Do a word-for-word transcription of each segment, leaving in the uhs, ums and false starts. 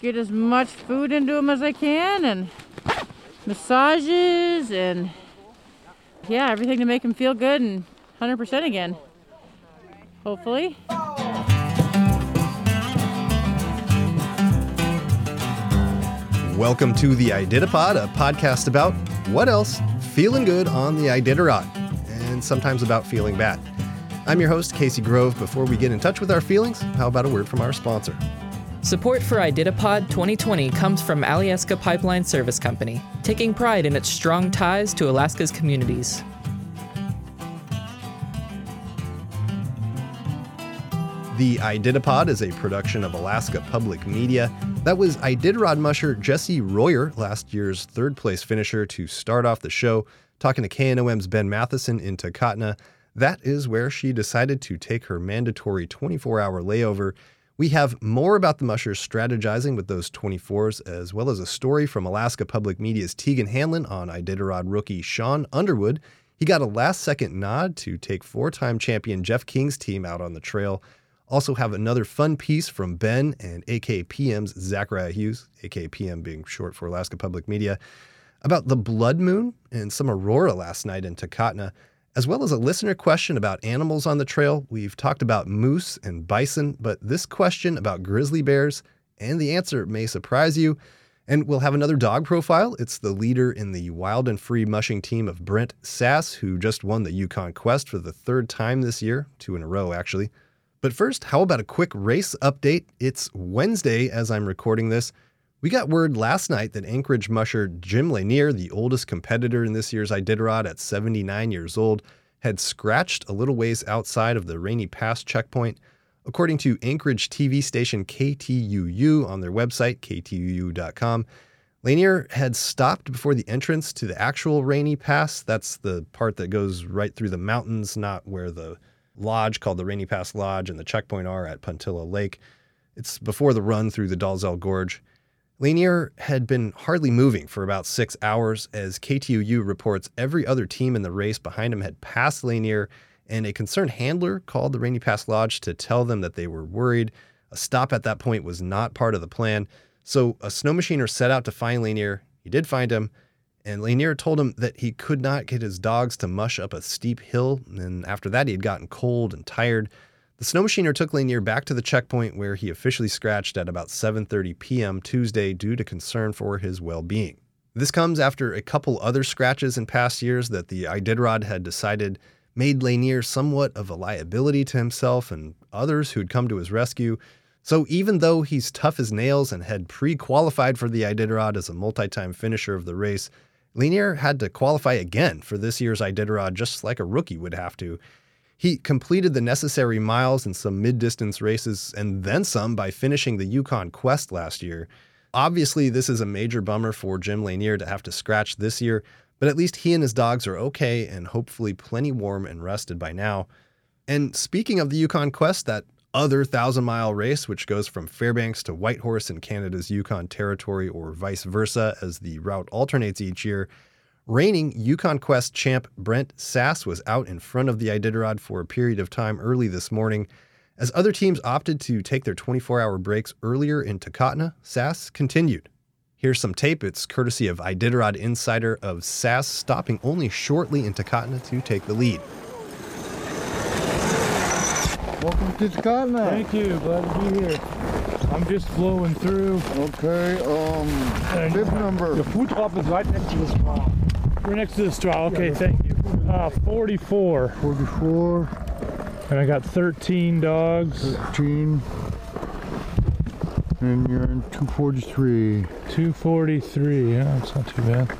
get as much food into them as I can, and massages, and yeah, everything to make them feel good and one hundred percent again, hopefully. Welcome to the Iditarod, a podcast about what else? Feeling good on the Iditarod, and sometimes about feeling bad. I'm your host, Casey Grove. Before we get in touch with our feelings, how about a word from our sponsor? Support for Iditarod twenty twenty comes from Alyeska Pipeline Service Company, taking pride in its strong ties to Alaska's communities. The Iditarod is a production of Alaska Public Media. That was Iditarod musher Jessie Royer, last year's third-place finisher, to start off the show, talking to K N O M's Ben Matheson in Takotna. That is where she decided to take her mandatory twenty-four hour layover. We have more about the mushers strategizing with those twenty-fours, as well as a story from Alaska Public Media's Tegan Hanlon on Iditarod rookie Sean Underwood. He got a last-second nod to take four-time champion Jeff King's team out on the trail. Also have another fun piece from Ben and A K P M's Zachariah Hughes, A K P M being short for Alaska Public Media, about the blood moon and some aurora last night in Takotna, as well as a listener question about animals on the trail. We've talked about moose and bison, but this question about grizzly bears, and the answer may surprise you. And we'll have another dog profile. It's the leader in the Wild and Free mushing team of Brent Sass, who just won the Yukon Quest for the third time this year, two in a row actually. But first, how about a quick race update? It's Wednesday as I'm recording this. We got word last night that Anchorage musher Jim Lanier, the oldest competitor in this year's Iditarod at seventy-nine years old, had scratched a little ways outside of the Rainy Pass checkpoint. According to Anchorage T V station K T U U on their website, K T U U dot com, Lanier had stopped before the entrance to the actual Rainy Pass. That's the part that goes right through the mountains, not where the lodge called the Rainy Pass Lodge and the checkpoint are at Puntilla Lake. It's before the run through the Dalzell Gorge. Lanier had been hardly moving for about six hours. As K T U U reports, every other team in the race behind him had passed Lanier, and a concerned handler called the Rainy Pass Lodge to tell them that they were worried. A stop at that point was not part of the plan, so a snow machiner set out to find Lanier. He did find him, and Lanier told him that he could not get his dogs to mush up a steep hill, and after that he had gotten cold and tired. The snow machiner took Lanier back to the checkpoint where he officially scratched at about seven thirty p.m. Tuesday due to concern for his well-being. This comes after a couple other scratches in past years that the Iditarod had decided made Lanier somewhat of a liability to himself and others who'd come to his rescue. So even though he's tough as nails and had pre-qualified for the Iditarod as a multi-time finisher of the race, Lanier had to qualify again for this year's Iditarod just like a rookie would have to. He completed the necessary miles in some mid-distance races and then some by finishing the Yukon Quest last year. Obviously, this is a major bummer for Jim Lanier to have to scratch this year, but at least he and his dogs are okay and hopefully plenty warm and rested by now. And speaking of the Yukon Quest, that other thousand-mile race, which goes from Fairbanks to Whitehorse in Canada's Yukon Territory or vice versa as the route alternates each year, reigning Yukon Quest champ Brent Sass was out in front of the Iditarod for a period of time early this morning. As other teams opted to take their twenty-four hour breaks earlier in Takotna, Sass continued. Here's some tape. It's courtesy of Iditarod Insider of Sass stopping only shortly in Takotna to take the lead. Welcome to Takotna. Thank you. Glad to be here. I'm just flowing through. Okay, um, bib number. The food drop is right next to the straw. We're next to the straw. Okay, yeah, thank you. Uh, forty-four. forty-four. And I got thirteen dogs. thirteen. And you're in two forty-three. two forty-three. Yeah, that's not too bad.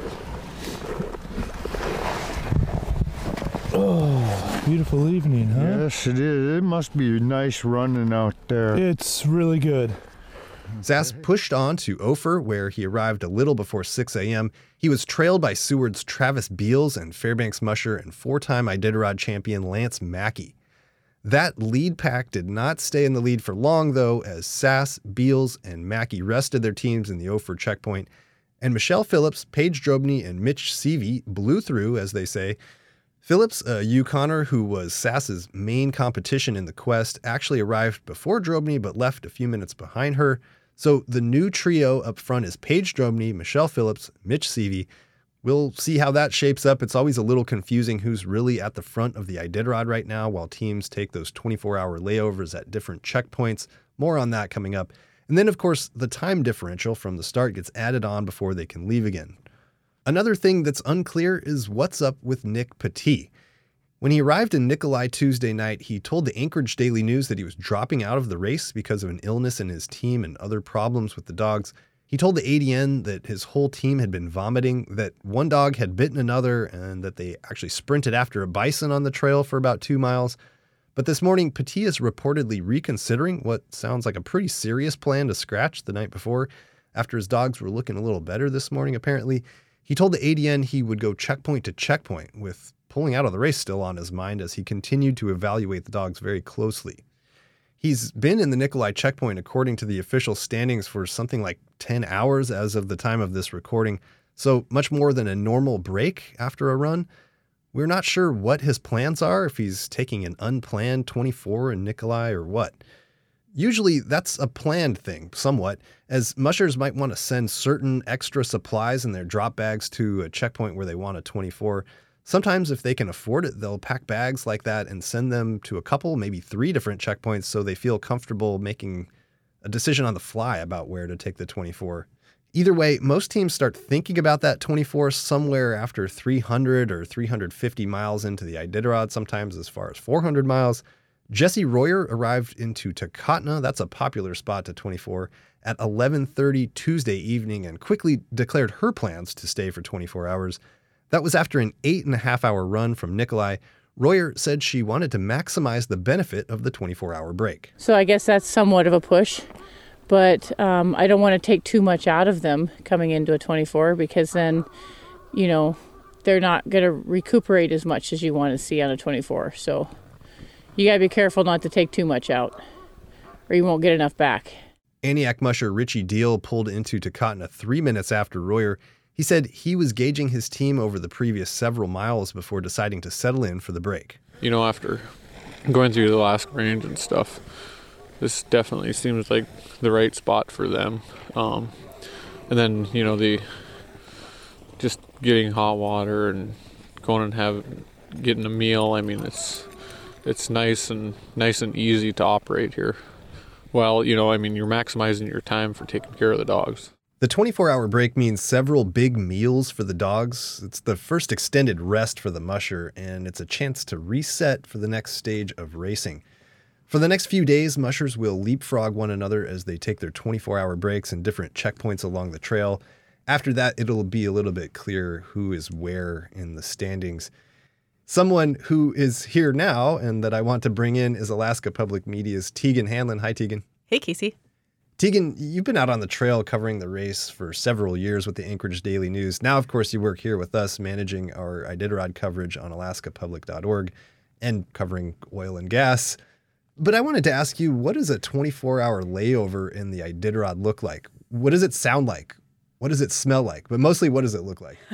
Oh, beautiful evening, huh? Yes, it is. It must be nice running out there. It's really good. Sass pushed on to Ophir, where he arrived a little before six a.m. He was trailed by Seward's Travis Beals and Fairbanks musher and four-time Iditarod champion Lance Mackey. That lead pack did not stay in the lead for long, though, as Sass, Beals, and Mackey rested their teams in the Ophir checkpoint, and Michelle Phillips, Paige Drobny, and Mitch Seavey blew through, as they say. Phillips, a Yukoner who was Sass's main competition in the Quest, actually arrived before Drobny but left a few minutes behind her. So the new trio up front is Paige Drobny, Michelle Phillips, Mitch Seavey. We'll see how that shapes up. It's always a little confusing who's really at the front of the Iditarod right now while teams take those twenty-four hour layovers at different checkpoints. More on that coming up. And then, of course, the time differential from the start gets added on before they can leave again. Another thing that's unclear is what's up with Nick Petit. When he arrived in Nikolai Tuesday night, he told the Anchorage Daily News that he was dropping out of the race because of an illness in his team and other problems with the dogs. He told the A D N that his whole team had been vomiting, that one dog had bitten another, and that they actually sprinted after a bison on the trail for about two miles. But this morning, Petit is reportedly reconsidering what sounds like a pretty serious plan to scratch the night before. After his dogs were looking a little better this morning, apparently, he told the A D N he would go checkpoint to checkpoint, with pulling out of the race still on his mind as he continued to evaluate the dogs very closely. He's been in the Nikolai checkpoint, according to the official standings, for something like ten hours as of the time of this recording, so much more than a normal break after a run. We're not sure what his plans are, if he's taking an unplanned twenty-four in Nikolai or what. Usually that's a planned thing, somewhat, as mushers might want to send certain extra supplies in their drop bags to a checkpoint where they want a twenty-four. Sometimes if they can afford it, they'll pack bags like that and send them to a couple, maybe three different checkpoints so they feel comfortable making a decision on the fly about where to take the twenty-four. Either way, most teams start thinking about that twenty-four somewhere after three hundred or three hundred fifty miles into the Iditarod, sometimes as far as four hundred miles. Jessie Royer arrived into Takotna, that's a popular spot to twenty-four, at eleven thirty Tuesday evening and quickly declared her plans to stay for twenty-four hours. That was after an eight and a half hour run from Nikolai. Royer said she wanted to maximize the benefit of the twenty-four hour break. So I guess that's somewhat of a push, but um, I don't want to take too much out of them coming into a twenty-four because then, you know, they're not going to recuperate as much as you want to see on a twenty-four. So you got to be careful not to take too much out or you won't get enough back. Aniak musher Richie Deal pulled into Takotna three minutes after Royer. He said he was gauging his team over the previous several miles before deciding to settle in for the break. You know, after going through the Alaska Range and stuff, this definitely seems like the right spot for them. Um, and then, you know, the just getting hot water and going and have getting a meal. I mean, it's it's nice and nice and easy to operate here. Well, you know, I mean, you're maximizing your time for taking care of the dogs. The twenty-four hour break means several big meals for the dogs. It's the first extended rest for the musher, and it's a chance to reset for the next stage of racing. For the next few days, mushers will leapfrog one another as they take their twenty-four hour breaks in different checkpoints along the trail. After that, it'll be a little bit clearer who is where in the standings. Someone who is here now and that I want to bring in is Alaska Public Media's Tegan Hanlon. Hi, Tegan. Hey, Casey. Tegan, you've been out on the trail covering the race for several years with the Anchorage Daily News. Now, of course, you work here with us managing our Iditarod coverage on alaska public dot org and covering oil and gas. But I wanted to ask you, what does a twenty-four hour layover in the Iditarod look like? What does it sound like? What does it smell like? But mostly, what does it look like?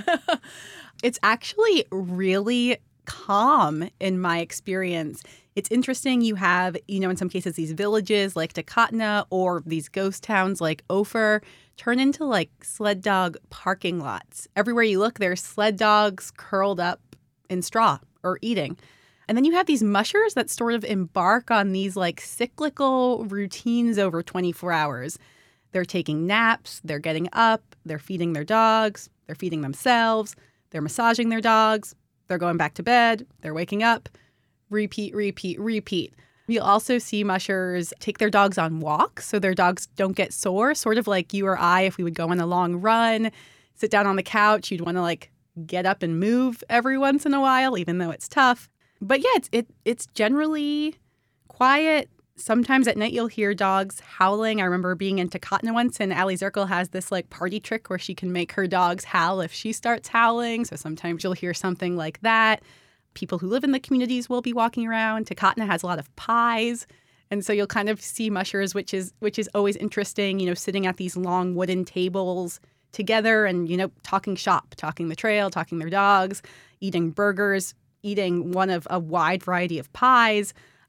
It's actually really calm in my experience. It's interesting. You have, you know, in some cases, these villages like Takotna or these ghost towns like Ophir turn into like sled dog parking lots. Everywhere you look, there's sled dogs curled up in straw or eating. And then you have these mushers that sort of embark on these like cyclical routines over twenty-four hours. They're taking naps, they're getting up, they're feeding their dogs, they're feeding themselves, they're massaging their dogs, they're going back to bed, they're waking up. Repeat, repeat, repeat. You'll also see mushers take their dogs on walks so their dogs don't get sore, sort of like you or I, if we would go on a long run, sit down on the couch, you'd want to like get up and move every once in a while, even though it's tough. But yeah, it's, it, it's generally quiet. Sometimes at night you'll hear dogs howling. I remember being in Takotna once and Allie Zirkle has this like party trick where she can make her dogs howl if she starts howling. So sometimes you'll hear something like that. People who live in the communities will be walking around. Takotna has a lot of pies. And so you'll kind of see mushers, which is which is always interesting, you know, sitting at these long wooden tables together and, you know, talking shop, talking the trail, talking their dogs, eating burgers, eating one of a wide variety of pies.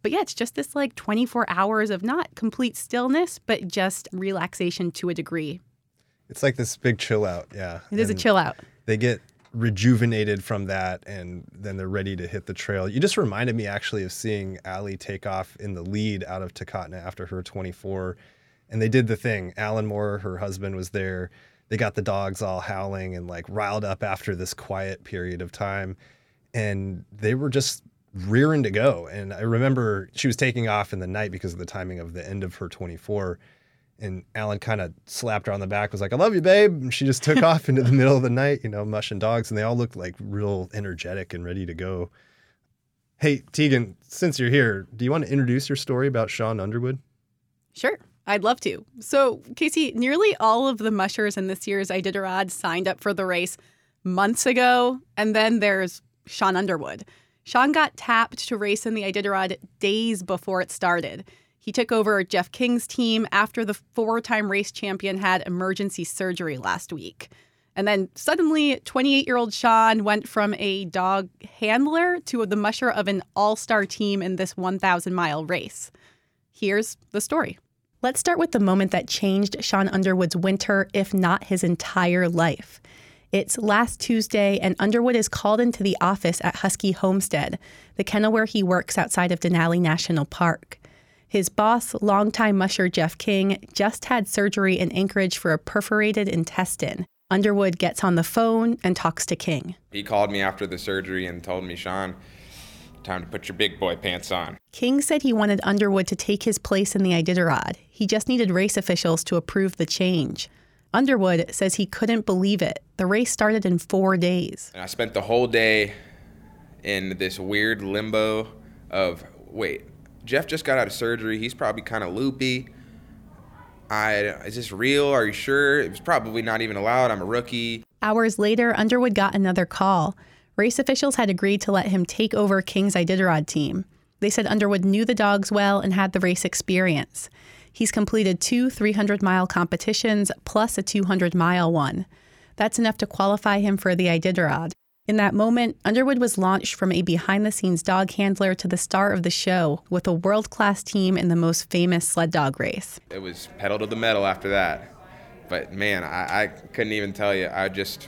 But yeah, it's just this like twenty-four hours of not complete stillness, but just relaxation to a degree. It's like this big chill out. Yeah. It is a And chill out. They get rejuvenated from that, and then they're ready to hit the trail. You just reminded me actually of seeing Allie take off in the lead out of Takotna after her twenty-four. And they did the thing. Alan Moore, her husband, was there. They got the dogs all howling and like riled up after this quiet period of time. And they were just rearing to go. And I remember she was taking off in the night because of the timing of the end of her twenty-four. And Alan kind of slapped her on the back, was like, I love you, babe. And she just took off into the middle of the night, you know, mushing dogs. And they all looked like real energetic and ready to go. Hey, Tegan, since you're here, do you want to introduce your story about Sean Underwood? Sure. I'd love to. So, Casey, nearly all of the mushers in this year's Iditarod signed up for the race months ago. And then there's Sean Underwood. Sean got tapped to race in the Iditarod days before it started. He took over Jeff King's team after the four-time race champion had emergency surgery last week. And then suddenly, twenty-eight-year-old Sean went from a dog handler to the musher of an all-star team in this one thousand mile race. Here's the story. Let's start with the moment that changed Sean Underwood's winter, if not his entire life. It's last Tuesday, and Underwood is called into the office at Husky Homestead, the kennel where he works outside of Denali National Park. His boss, longtime musher Jeff King, just had surgery in Anchorage for a perforated intestine. Underwood gets on the phone and talks to King. He called me after the surgery and told me, Sean, time to put your big boy pants on. King said he wanted Underwood to take his place in the Iditarod. He just needed race officials to approve the change. Underwood says he couldn't believe it. The race started in four days. And I spent the whole day in this weird limbo of, wait, Jeff just got out of surgery. He's probably kind of loopy. I, is this real? Are you sure? It was probably not even allowed. I'm a rookie. Hours later, Underwood got another call. Race officials had agreed to let him take over King's Iditarod team. They said Underwood knew the dogs well and had the race experience. He's completed two three hundred mile competitions plus a two hundred mile one. That's enough to qualify him for the Iditarod. In that moment, Underwood was launched from a behind-the-scenes dog handler to the star of the show with a world-class team in the most famous sled dog race. It was pedal to the metal after that. But man, I, I couldn't even tell you. I just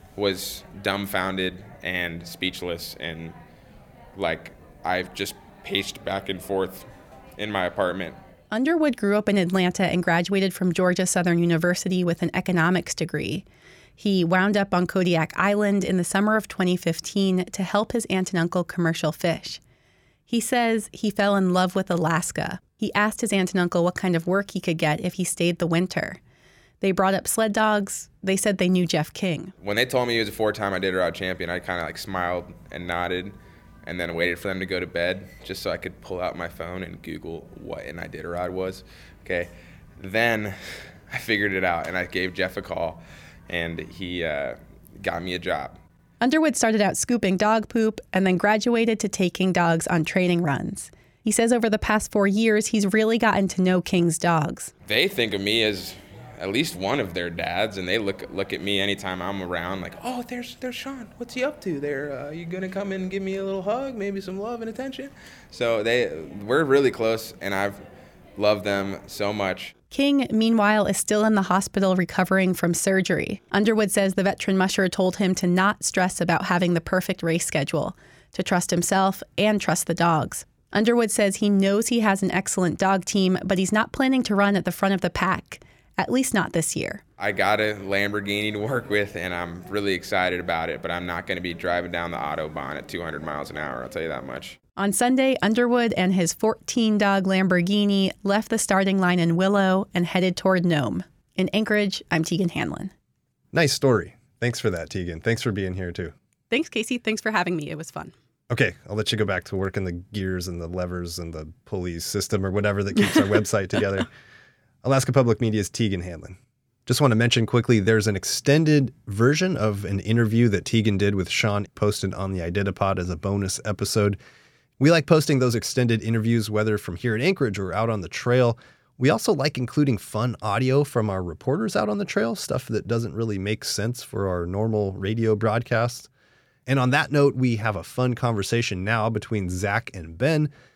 was dumbfounded and speechless, and like I've just paced back and forth in my apartment. Underwood grew up in Atlanta and graduated from Georgia Southern University with an economics degree. He wound up on Kodiak Island in the summer of twenty fifteen to help his aunt and uncle commercial fish. He says he fell in love with Alaska. He asked his aunt and uncle what kind of work he could get if he stayed the winter. They brought up sled dogs. They said they knew Jeff King. When they told me he was a four-time Iditarod champion, I kind of like smiled and nodded and then waited for them to go to bed just so I could pull out my phone and Google what an Iditarod was. Okay. Then I figured it out, and I gave Jeff a call, and he uh, got me a job. Underwood started out scooping dog poop and then graduated to taking dogs on training runs. He says over the past four years, he's really gotten to know King's dogs. They think of me as at least one of their dads, and they look look at me anytime I'm around like, oh, there's there's Sean. What's he up to there? Uh, you gonna come in and give me a little hug, maybe some love and attention? So they we're really close, and I've loved them so much. King, meanwhile, is still in the hospital recovering from surgery. Underwood says the veteran musher told him to not stress about having the perfect race schedule, to trust himself and trust the dogs. Underwood says he knows he has an excellent dog team, but he's not planning to run at the front of the pack. At least not this year. I got a Lamborghini to work with, and I'm really excited about it, but I'm not going to be driving down the Autobahn at two hundred miles an hour, I'll tell you that much. On Sunday, Underwood and his fourteen-dog Lamborghini left the starting line in Willow and headed toward Nome. In Anchorage, I'm Tegan Hanlon. Nice story. Thanks for that, Tegan. Thanks for being here, too. Thanks, Casey. Thanks for having me. It was fun. Okay, I'll let you go back to working the gears and the levers and the pulley system or whatever that keeps our website together. Alaska Public Media's Tegan Hanlon. Just want to mention quickly, there's an extended version of an interview that Tegan did with Sean posted on the Ididapod as a bonus episode. We like posting those extended interviews, whether from here in Anchorage or out on the trail. We also like including fun audio from our reporters out on the trail, stuff that doesn't really make sense for our normal radio broadcasts. And on that note, we have a fun conversation now between Zach and Ben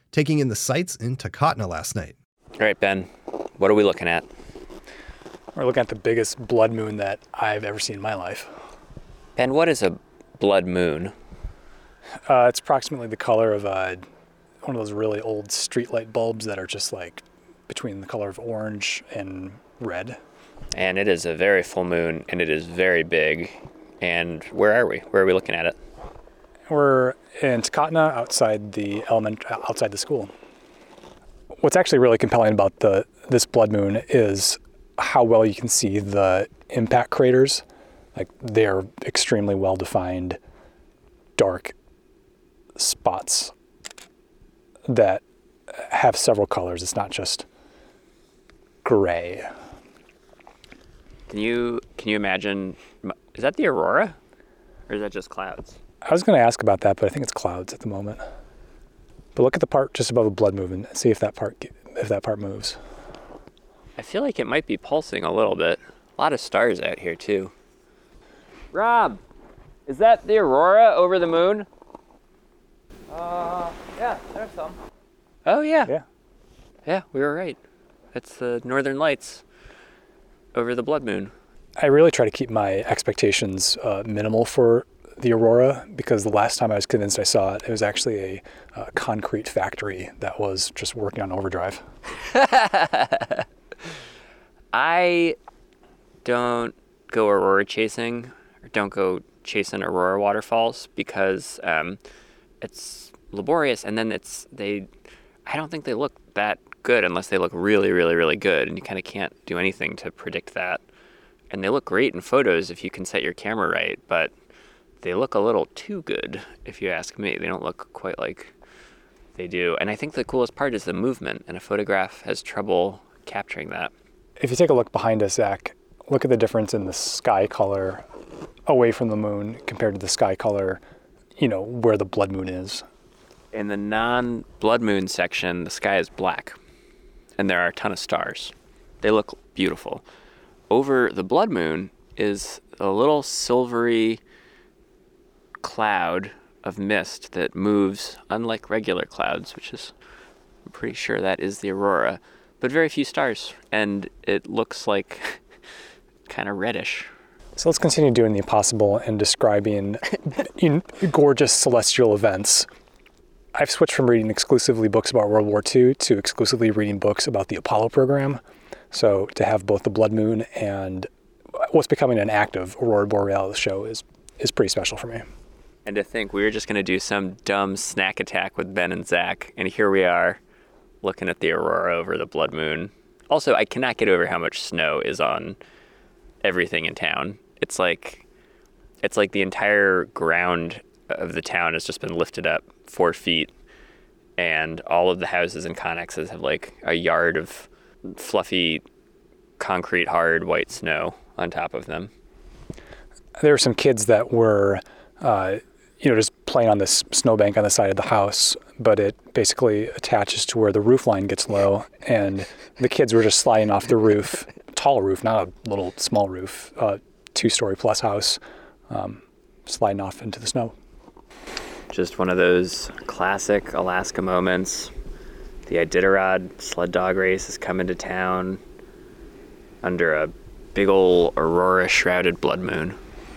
taking in the sights in Takotna last night. All right, Ben, what are we looking at? We're looking at the biggest blood moon that I've ever seen in my life. Ben, what is a blood moon? Uh, it's approximately the color of uh, one of those really old streetlight bulbs that are just like between the color of orange and red. And it is a very full moon, and it is very big. And where are we? Where are we looking at it? We're in Takotna, outside the element, outside the school. What's actually really compelling about the this blood moon is how well you can see the impact craters. Like, they are extremely well-defined, dark spots that have several colors. It's not just gray. Can you can you imagine, is that the aurora, or is that just clouds? I was going to ask about that, but I think it's clouds at the moment. But look at the part just above the blood moon and see if that part if that part moves. I feel like it might be pulsing a little bit. A lot of stars out here too. Rob, is that the aurora over the moon? Uh, yeah, there's some. Oh yeah. Yeah. Yeah, we were right. That's the northern lights over the blood moon. I really try to keep my expectations uh, minimal for the aurora, because the last time I was convinced I saw it, it was actually a uh, concrete factory that was just working on overdrive. I don't go aurora chasing, or don't go chasing aurora waterfalls, because um, it's laborious, and then it's they. I don't think they look that good unless they look really, really, really good, and you kind of can't do anything to predict that. And they look great in photos if you can set your camera right, but they look a little too good, if you ask me. They don't look quite like they do. And I think the coolest part is the movement, and a photograph has trouble capturing that. If you take a look behind us, Zach, look at the difference in the sky color away from the moon compared to the sky color, you know, where the blood moon is. In the non-blood moon section, the sky is black, and there are a ton of stars. They look beautiful. Over the blood moon is a little silvery cloud of mist that moves unlike regular clouds, which is, I'm pretty sure that is the aurora, but very few stars, and it looks like kind of reddish. So let's continue doing the impossible and describing in gorgeous celestial events. I've switched from reading exclusively books about World War Two to exclusively reading books about the Apollo program. So to have both the blood moon and what's becoming an active aurora borealis show is is pretty special for me. And to think we were just going to do some dumb snack attack with Ben and Zach, and here we are looking at the aurora over the blood moon. Also, I cannot get over how much snow is on everything in town. It's like it's like the entire ground of the town has just been lifted up four feet, and all of the houses and connexes have like a yard of fluffy, concrete, hard white snow on top of them. There were some kids that were, uh, you know, just playing on this snowbank on the side of the house, but it basically attaches to where the roof line gets low, and the kids were just sliding off the roof, tall roof, not a little small roof, uh, two-story plus house, um, sliding off into the snow. Just one of those classic Alaska moments. The Iditarod sled dog race is coming to town under a big ol' aurora-shrouded blood moon.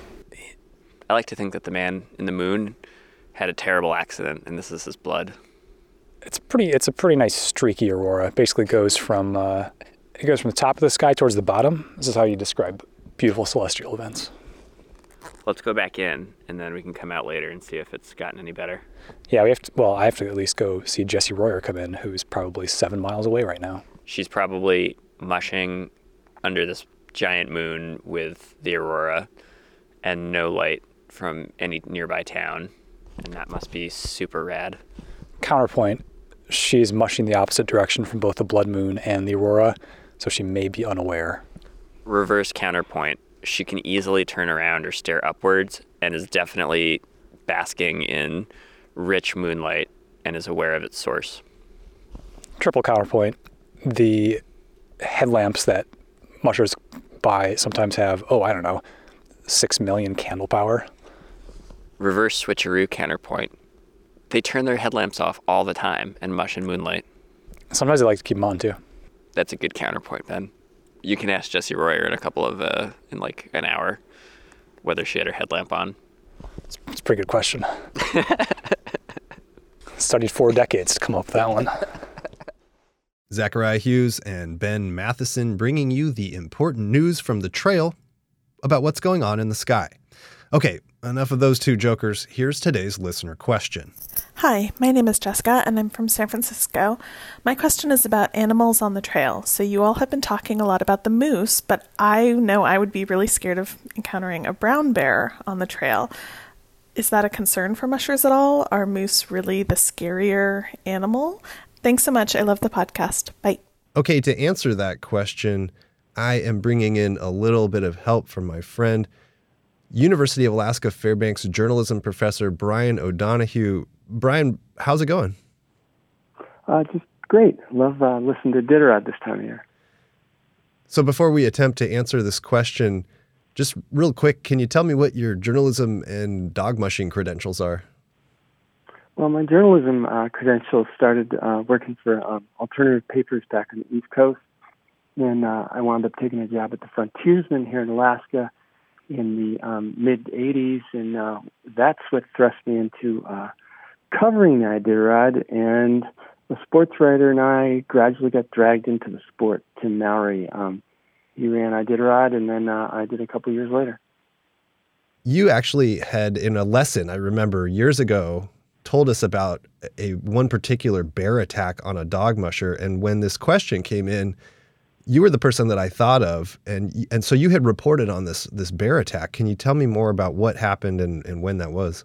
I like to think that the man in the moon had a terrible accident, and this is his blood. It's pretty. It's a pretty nice streaky aurora. It basically goes from uh, it goes from the top of the sky towards the bottom. This is how you describe beautiful celestial events. Let's go back in, and then we can come out later and see if it's gotten any better. Yeah, we have to. Well, I have to at least go see Jessie Royer come in, who's probably seven miles away right now. She's probably mushing under this giant moon with the aurora and no light from any nearby town, and that must be super rad. Counterpoint, she's mushing the opposite direction from both the blood moon and the aurora, so she may be unaware. Reverse counterpoint, she can easily turn around or stare upwards and is definitely basking in rich moonlight and is aware of its source. Triple counterpoint, the headlamps that mushers buy sometimes have, oh, I don't know, six million candle power. Reverse switcheroo counterpoint. They turn their headlamps off all the time in mush and moonlight. Sometimes they like to keep them on too. That's a good counterpoint, Ben. You can ask Jessie Royer in a couple of, uh, in like an hour, whether she had her headlamp on. It's, it's a pretty good question. Studied four decades to come up with that one. Zachariah Hughes and Ben Matheson bringing you the important news from the trail about what's going on in the sky. Okay, enough of those two jokers. Here's today's listener question. Hi, my name is Jessica, and I'm from San Francisco. My question is about animals on the trail. So you all have been talking a lot about the moose, but I know I would be really scared of encountering a brown bear on the trail. Is that a concern for mushers at all? Are moose really the scarier animal? Thanks so much. I love the podcast. Bye. Okay, to answer that question, I am bringing in a little bit of help from my friend, University of Alaska Fairbanks journalism professor Brian O'Donohue. Brian, how's it going? Uh, just great. Love uh, listening to Iditarod this time of year. So before we attempt to answer this question, just real quick, can you tell me what your journalism and dog mushing credentials are? Well, my journalism uh, credentials started uh, working for um, alternative papers back on the East Coast. Then uh, I wound up taking a job at the Frontiersman here in Alaska in the um, mid-eighties, and uh, that's what thrust me into uh, covering the Iditarod. And a sports writer and I gradually got dragged into the sport. Tim Mowry, um, he ran Iditarod, and then uh, I did a couple years later. You actually had, in a lesson, I remember years ago, told us about a one particular bear attack on a dog musher. And when this question came in, you were the person that I thought of. And and so you had reported on this this bear attack. Can you tell me more about what happened and, and when that was?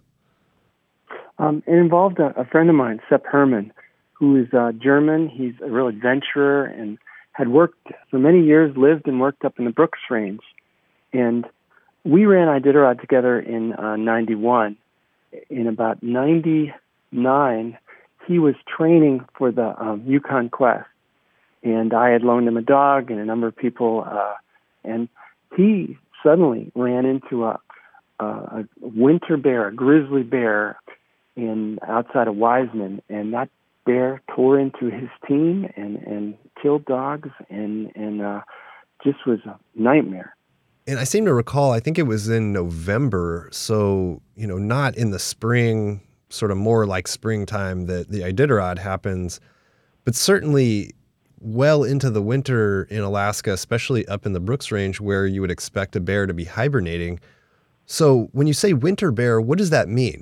Um, it involved a, a friend of mine, Sepp Hermann, who is uh, German. He's a real adventurer and had worked for many years, lived and worked up in the Brooks Range. And we ran Iditarod together in uh, ninety-one. In about ninety-nine, he was training for the um, Yukon Quest, and I had loaned him a dog and a number of people, uh, and he suddenly ran into a, a, a winter bear, a grizzly bear, in outside of Wiseman, and that bear tore into his team and, and killed dogs, and, and uh, just was a nightmare. And I seem to recall, I think it was in November, so, you know, not in the spring, sort of more like springtime that the Iditarod happens, but certainly well into the winter in Alaska, especially up in the Brooks Range where you would expect a bear to be hibernating. So when you say winter bear, what does that mean?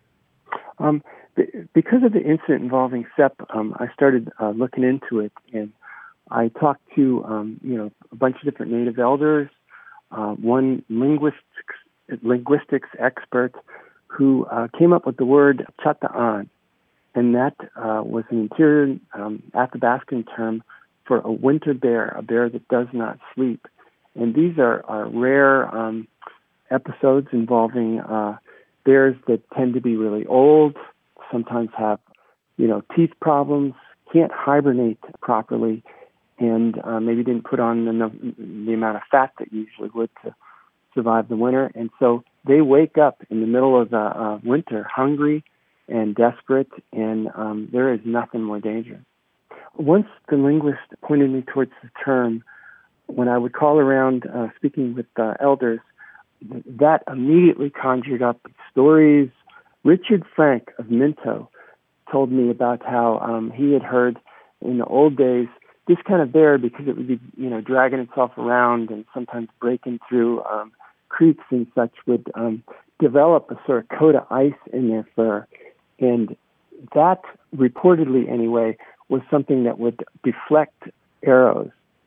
Um, because of the incident involving Sepp, um, I started uh, looking into it, and I talked to, um, you know, a bunch of different native elders, Uh, one linguistics, linguistics expert who uh, came up with the word chata'an, and that uh, was an interior um, Athabascan term for a winter bear, a bear that does not sleep. And these are, are rare um, episodes involving uh, bears that tend to be really old, sometimes have, you know, teeth problems, can't hibernate properly, and uh, maybe didn't put on the, the amount of fat that you usually would to survive the winter. And so they wake up in the middle of the uh, winter hungry and desperate, and um, there is nothing more dangerous. Once the linguist pointed me towards the term, when I would call around uh, speaking with uh, elders, that immediately conjured up stories. Richard Frank of Minto told me about how um, he had heard in the old days this kind of bear, because it would be, you know, dragging itself around and sometimes breaking through um, creeks and such, would um, develop a sort of coat of ice in their fur. And that, reportedly anyway, was something that would deflect arrows.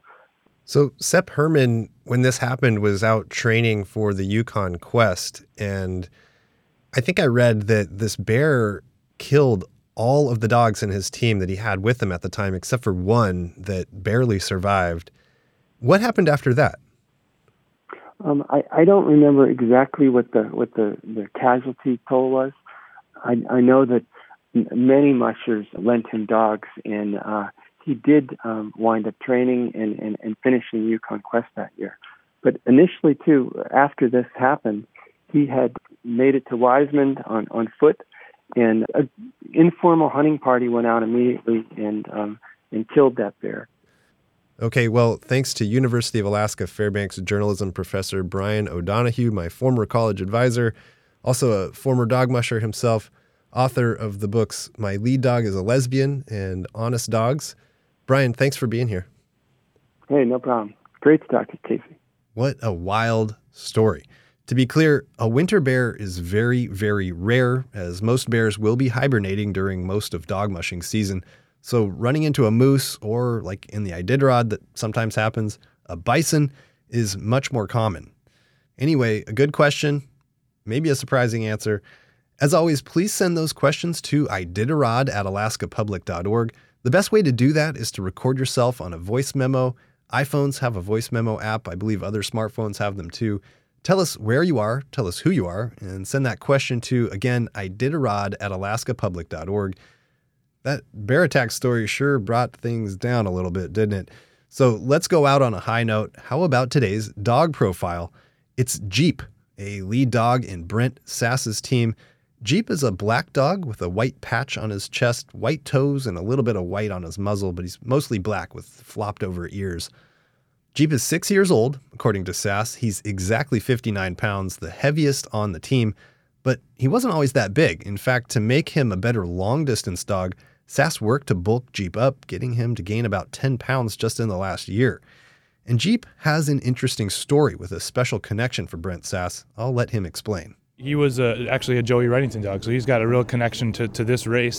So Sepp Hermann, when this happened, was out training for the Yukon Quest. And I think I read that this bear killed all of the dogs in his team that he had with him at the time, except for one that barely survived. What happened after that? Um, I, I don't remember exactly what the what the, the casualty toll was. I, I know that many mushers lent him dogs, and uh, he did um, wind up training and, and, and finishing Yukon Quest that year. But initially, too, after this happened, he had made it to Wiseman on, on foot, and an informal hunting party went out immediately and um, and killed that bear. Okay, well, thanks to University of Alaska Fairbanks journalism professor Brian O'Donohue, my former college advisor, also a former dog musher himself, author of the books My Lead Dog is a Lesbian and Honest Dogs. Brian, thanks for being here. Hey, no problem. Great to talk to you, Casey. What a wild story. To be clear, a winter bear is very, very rare, as most bears will be hibernating during most of dog mushing season. So running into a moose, or like in the Iditarod that sometimes happens, a bison, is much more common. Anyway, a good question, maybe a surprising answer. As always, please send those questions to iditarod at alaska public dot org. The best way to do that is to record yourself on a voice memo. iPhones have a voice memo app. I believe other smartphones have them too. Tell us where you are, tell us who you are, and send that question to, again, iditarod at alaska public dot org. That bear attack story sure brought things down a little bit, didn't it? So let's go out on a high note. How about today's dog profile? It's Jeep, a lead dog in Brent Sass's team. Jeep is a black dog with a white patch on his chest, white toes, and a little bit of white on his muzzle, but he's mostly black with flopped over ears. Jeep is six years old, according to Sass. He's exactly fifty-nine pounds, the heaviest on the team, but he wasn't always that big. In fact, to make him a better long-distance dog, Sass worked to bulk Jeep up, getting him to gain about ten pounds just in the last year. And Jeep has an interesting story with a special connection for Brent Sass. I'll let him explain. He was uh, actually a Joey Reddington dog, so he's got a real connection to, to this race.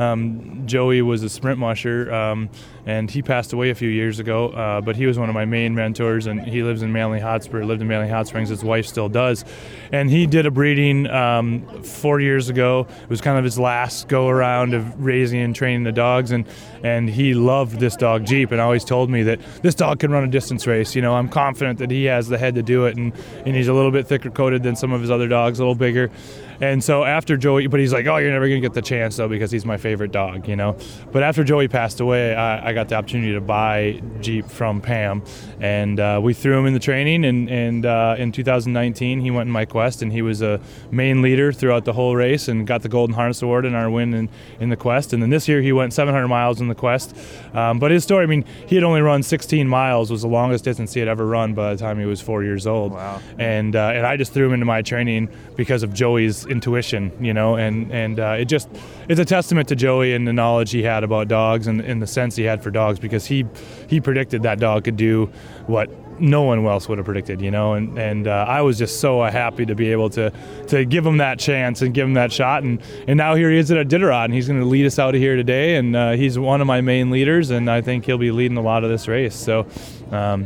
Um, Joey was a sprint musher, um, and he passed away a few years ago, uh, but he was one of my main mentors, and he lives in Manly Hot Springs, lived in Manly Hot Springs, his wife still does. And he did a breeding um, four years ago. It was kind of his last go-around of raising and training the dogs, and, and he loved this dog, Jeep, and always told me that this dog can run a distance race. You know, I'm confident that he has the head to do it, and, and he's a little bit thicker coated than some of his other dogs, a little bigger. And so after Joey, but he's like, oh, you're never going to get the chance, though, because he's my favorite dog, you know. But after Joey passed away, I, I got the opportunity to buy Jeep from Pam. And uh, we threw him in the training. And, and uh, in two thousand nineteen, he went in my quest, and he was a main leader throughout the whole race and got the Golden Harness Award in our win in, in the quest. And then this year, he went seven hundred miles in the quest. Um, but his story, I mean, he had only run sixteen miles, was the longest distance he had ever run by the time he was four years old. Wow. And, uh, and I just threw him into my training because of Joey's intuition, you know, and, and uh, it just, it's a testament to Joey and the knowledge he had about dogs and, and the sense he had for dogs, because he, he predicted that dog could do what no one else would have predicted, you know, and, and uh, I was just so happy to be able to, to give him that chance and give him that shot. And, and now here he is at Iditarod, and he's going to lead us out of here today. And uh, he's one of my main leaders, and I think he'll be leading a lot of this race. So um,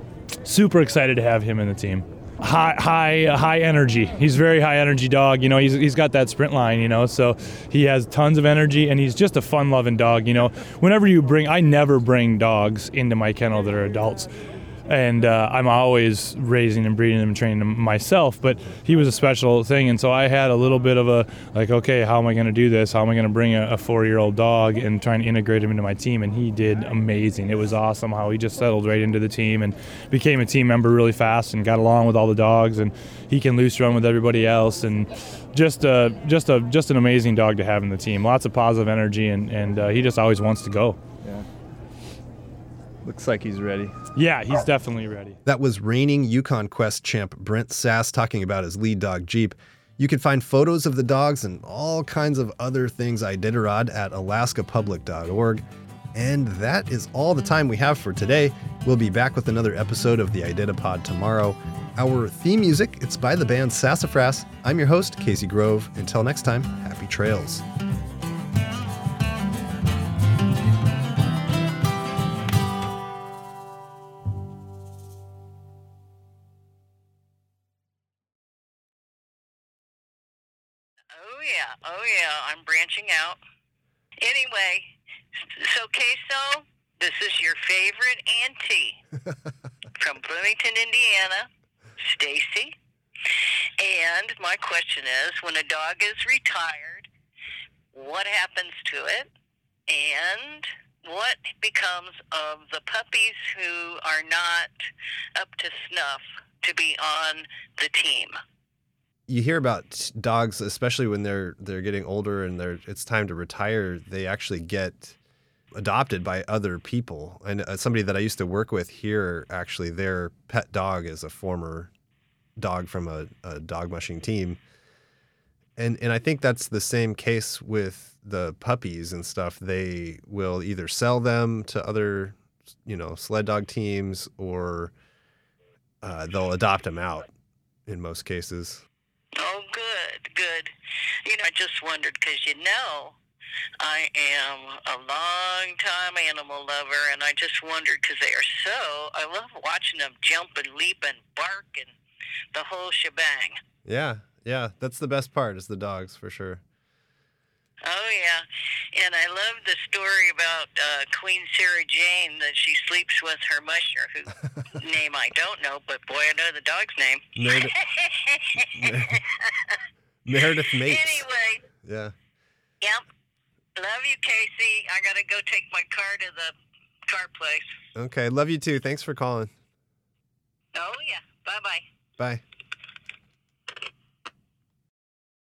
super excited to have him in the team. High, high, high energy. He's a very high energy dog. You know, he's he's got that sprint line. You know, so he has tons of energy, and he's just a fun-loving dog. You know, whenever you bring, I never bring dogs into my kennel that are adults. And uh, I'm always raising and breeding them and training them myself, but he was a special thing. And so I had a little bit of a, like, okay, how am I going to do this? How am I going to bring a, a four-year-old dog and try and integrate him into my team? And he did amazing. It was awesome how he just settled right into the team and became a team member really fast and got along with all the dogs. And he can loose run with everybody else. And just a, just a, just an amazing dog to have in the team. Lots of positive energy, and, and uh, he just always wants to go. Yeah. Looks like he's ready. Yeah, he's definitely ready. That was reigning Yukon Quest champ Brent Sass talking about his lead dog, Jeep. You can find photos of the dogs and all kinds of other things Iditarod at alaska public dot org. And that is all the time we have for today. We'll be back with another episode of the Iditapod tomorrow. Our theme music, it's by the band Sassafras. I'm your host, Casey Grove. Until next time, happy trails. Oh, yeah, I'm branching out. Anyway, so, Queso, this is your favorite auntie from Bloomington, Indiana, Stacy. And my question is, when a dog is retired, what happens to it? And what becomes of the puppies who are not up to snuff to be on the team? you hear about dogs, especially when they're they're getting older and they're it's time to retire. They actually get adopted by other people. And uh, somebody that I used to work with here, actually, their pet dog is a former dog from a, a dog mushing team. And and I think that's the same case with the puppies and stuff. They will either sell them to other, you know, sled dog teams, or uh, they'll adopt them out in most cases. Oh, good, good. You know, I just wondered because, you know, I am a long-time animal lover, and I just wondered because they are so, I love watching them jump and leap and bark and the whole shebang. Yeah, yeah, that's the best part is the dogs, for sure. Oh, yeah. And I love the story about uh, Queen Sarah Jane, that she sleeps with her musher, whose name I don't know, but boy, I know the dog's name. Meredith, Meredith Mapes. Anyway. Yeah. Yep. Love you, Casey. I got to go take my car to the car place. Okay, love you too. Thanks for calling. Oh, yeah. Bye-bye. Bye.